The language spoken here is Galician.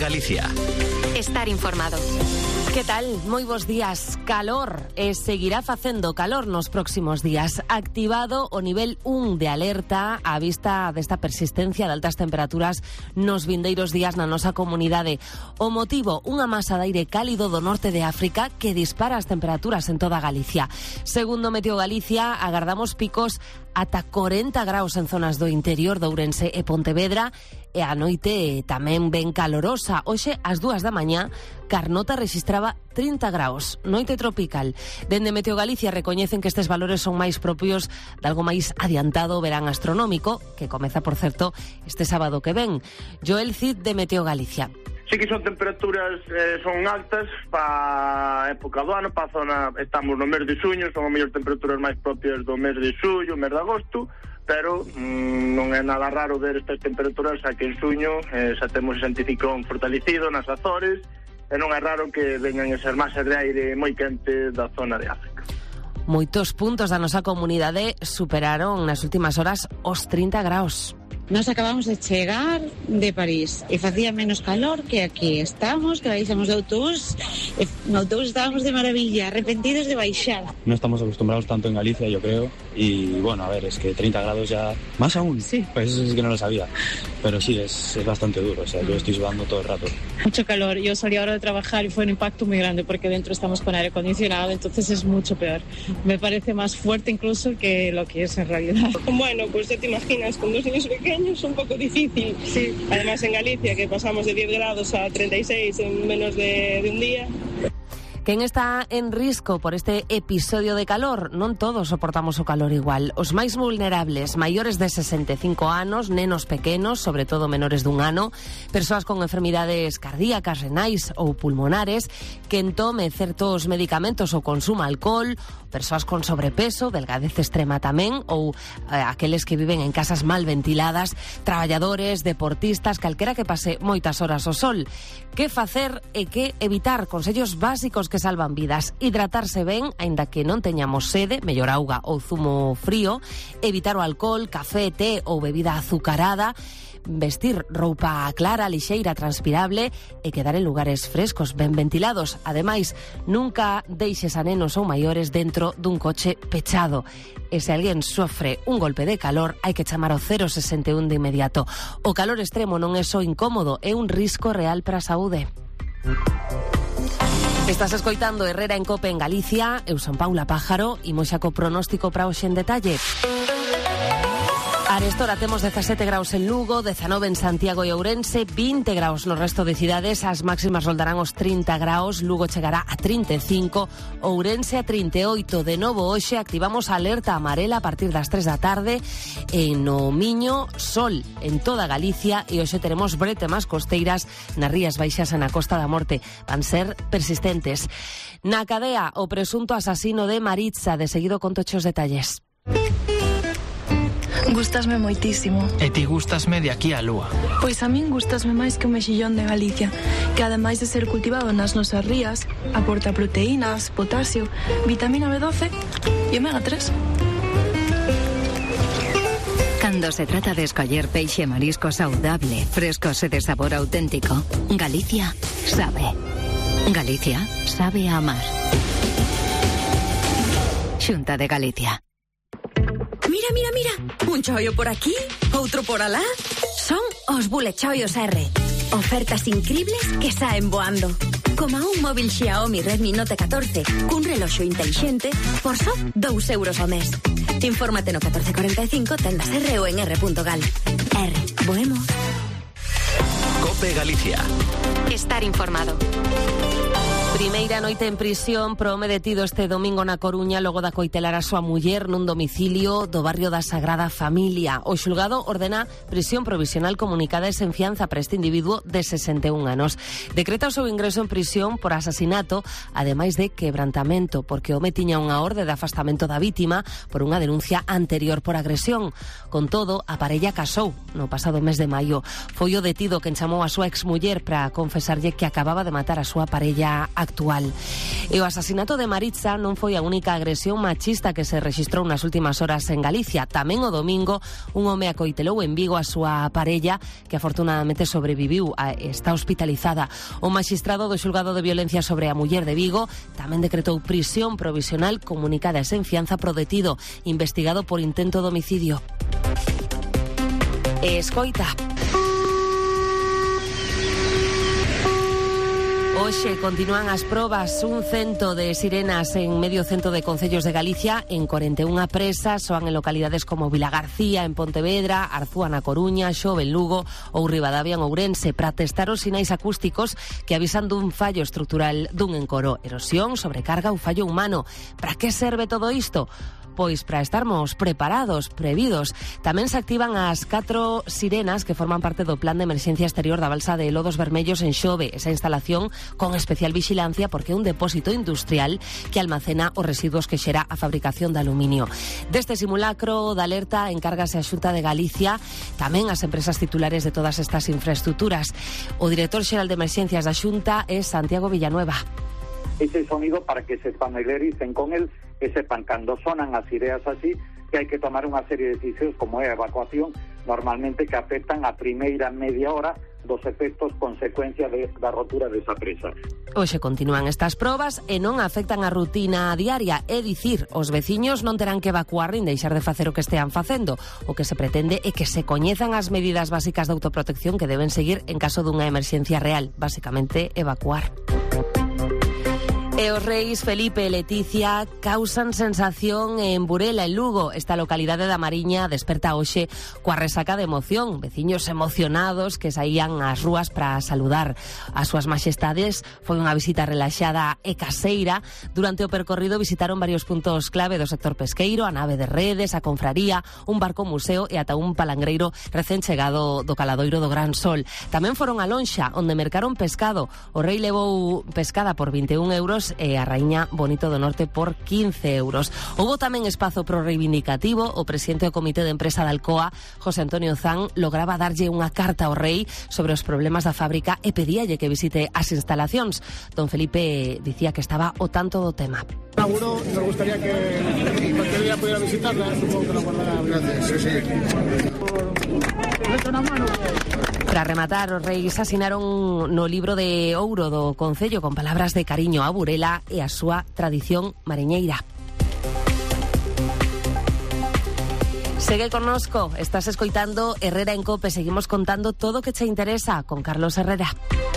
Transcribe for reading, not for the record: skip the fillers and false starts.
Galicia. Estar informado. Que tal? Moi bons días. Calor seguirá facendo calor nos próximos días. Activado o nivel 1 de alerta á vista desta persistencia de altas temperaturas nos vindeiros días na nosa comunidade. O motivo, unha masa de aire cálido do norte de África que dispara as temperaturas en toda Galicia. Segundo Meteo Galicia, agardamos picos ata 40 graus en zonas do interior de Ourense e Pontevedra, e a noite tamén ben calorosa. Hoxe, ás 2 da mañá, Carnota rexistraba 30 graus, noite tropical. Dende Meteo Galicia recoñecen que estes valores son máis propios de algo máis adiantado verán astronómico, que comeza, por certo, este sábado que ven. Joel Cid, de Meteo Galicia. Sí que son temperaturas son altas para a época do ano, para a zona, estamos no mes de xuño, son as mellores temperaturas máis propias do mes de xullo, mes de agosto, pero non é nada raro ver estas temperaturas aquí en xuño, xa temos ese anticiclón fortalecido nas Azores, e non é raro que veñan esas masas de aire moi quente da zona de África. Moitos puntos da nosa comunidade superaron nas últimas horas os 30 graus. Nos acabamos de chegar de París e facía menos calor que aquí. Estamos, que baixamos de autobús, e no autobús estábamos de maravilla, arrepentidos de baixar. No estamos acostumbrados tanto en Galicia, yo creo, y bueno, a ver, es que 30 grados ya... ¿Más aún? Sí. Pues eso sí que no lo sabía, pero sí, es bastante duro, o sea, yo estoy sudando todo el rato. Mucho calor, yo salí ahora de trabajar y fue un impacto muy grande porque dentro estamos con aire acondicionado, entonces es mucho peor. Me parece más fuerte incluso que lo que es en realidad. Bueno, pues ya te imaginas, con 2 niños pequeños un poco difícil. Sí. Además en Galicia, que pasamos de 10 grados a 36 en menos de un día. Quen está en risco por este episodio de calor? Non todos soportamos o calor igual. Os máis vulnerables, maiores de 65 anos, nenos pequenos, sobre todo menores dun ano, persoas con enfermidades cardíacas, renais ou pulmonares, quen tome certos medicamentos ou consuma alcohol, persoas con sobrepeso, delgadez extrema tamén, ou aqueles que viven en casas mal ventiladas, traballadores, deportistas, calquera que pase moitas horas ao sol. Que facer e que evitar? Consellos básicos que salvan vidas. Hidratarse ben, aínda que non teñamos sede, mellor auga ou zumo frío, evitar o alcohol, café, té ou bebida azucarada, vestir roupa clara, lixeira, transpirable e quedar en lugares frescos, ben ventilados. Ademais, nunca deixes a nenos ou maiores dentro dun coche pechado. E se alguén sofre un golpe de calor, hai que chamar ao 061 de inmediato. O calor extremo non é só incómodo, é un risco real para a saúde. Estás escoitando Herrera en Cope en Galicia. Eu son Paula Pájaro e moxa co pronóstico para hoxe en detalle. Arestora temos 17 graus en Lugo, 19 en Santiago e Ourense, 20 graus no resto de cidades, as máximas roldarán os 30 graus, Lugo chegará a 35, Ourense a 38. De novo hoxe activamos a alerta amarela a partir das 3 da tarde, e no Miño, sol en toda Galicia, e hoxe teremos bretemas costeiras nas Rías Baixas e na Costa da Morte. Van ser persistentes. Na cadea, o presunto asasino de Maritza, de seguido con tochos detalles. Gústasme moitísimo. E ti gústasme de aquí á lúa. Pois a min gústasme máis que o mexillón de Galicia, que ademais de ser cultivado nas nosas rías, aporta proteínas, potasio, vitamina B12 e omega 3. Cando se trata de escoller peixe e marisco saudable, frescos e de sabor auténtico, Galicia sabe. Galicia sabe a amar. Xunta de Galicia. Mira, mira, mira, un chollo por aquí, outro por alá. Son os Bullet Chollos R. Ofertas incribles que saen voando. Como un móvil Xiaomi Redmi Note 14 cun reloxo intelixente por só 2 euros ao mes. Infórmate no 1445, tendas R ou en r.gal. R, boemos. Cope Galicia. Estar informado. Primeira noite en prisión pro home detido este domingo na Coruña logo da coitelar a súa muller nun domicilio do barrio da Sagrada Familia. O xulgado ordena prisión provisional comunicada e sen fianza para este individuo de 61 anos. Decreta o seu ingreso en prisión por asasinato, ademais de quebrantamento, porque o home tiña unha orde de afastamento da vítima por unha denuncia anterior por agresión. Con todo, a parella casou no pasado mes de maio. Foi o detido quen chamou a súa exmuller para confesarlle que acababa de matar a súa parella a actual. E o asasinato de Maritza non foi a única agresión machista que se rexistrou nas últimas horas en Galicia. Tamén o domingo un home acoitelou en Vigo a súa parella, que afortunadamente sobreviviu, está hospitalizada. O magistrado do xulgado de violencia sobre a muller de Vigo tamén decretou prisión provisional comunicada e sen fianza pro detido, investigado por intento de homicidio. Escoita. Hoxe continúan as probas, 100 de sirenas en medio cento de concellos de Galicia, en 41 presas, soan en localidades como Vilagarcía, en Pontevedra, Arzúa na Coruña, Xove en Lugo ou Ribadavia en Ourense, para testar os sinais acústicos que avisan dun fallo estrutural dun encoro, erosión, sobrecarga ou fallo humano. Para que serve todo isto? Pois para estarmos preparados, previdos. Tamén se activan as 4 sirenas que forman parte do plan de emerxencia exterior da balsa de Lodos Vermellos en Xove. Esa instalación con especial vixilancia porque é un depósito industrial que almacena os residuos que xera a fabricación de aluminio. Deste simulacro de alerta encárgase a Xunta de Galicia, tamén as empresas titulares de todas estas infraestructuras. O director xeral de emerxencias da Xunta é Santiago Villanueva. Ese sonido para que se familiaricen con él, que sepan cando sonan as sirenas así, que hai que tomar unha serie de decisións como é a evacuación, normalmente que afectan a primeira media hora dos efectos consecuencia da rotura desa presa. Hoxe continúan estas probas e non afectan a rutina diaria, é dicir, os veciños non terán que evacuar nin deixar de facer o que estean facendo. O que se pretende é que se coñezan as medidas básicas de autoprotección que deben seguir en caso dunha emerxencia real, basicamente evacuar. E os reis Felipe e Leticia causan sensación en Burela, en Lugo. Esta localidade da Mariña desperta hoxe coa resaca de emoción. Veciños emocionados que saían ás rúas para saludar as súas maxestades. Foi unha visita relaxada e caseira. Durante o percorrido visitaron varios puntos clave do sector pesqueiro, a nave de redes, a confraría, un barco museo e ata un palangreiro recén chegado do caladoiro do Gran Sol. Tamén foron a Lonxa, onde mercaron pescado. O rei levou pescada por 21 euros e a raíña Bonito do Norte por 15 euros. Houbo tamén espazo pro reivindicativo. O presidente do Comité de Empresa da Alcoa, José Antonio Zan, lograba darlle unha carta ao rei sobre os problemas da fábrica e pedíalle que visite as instalacións. Don Felipe dicía que estaba ao tanto do tema. Seguro, nos gustaría que cualquier día pudiera visitarla. Supongo que la guardará. Gracias, sí. Para rematar, os reis asinaron no libro de ouro do Concello con palabras de cariño a Burela e a súa tradición mariñeira. Segue connosco, estás escoitando Herrera en Cope, seguimos contando todo o que che interesa con Carlos Herrera.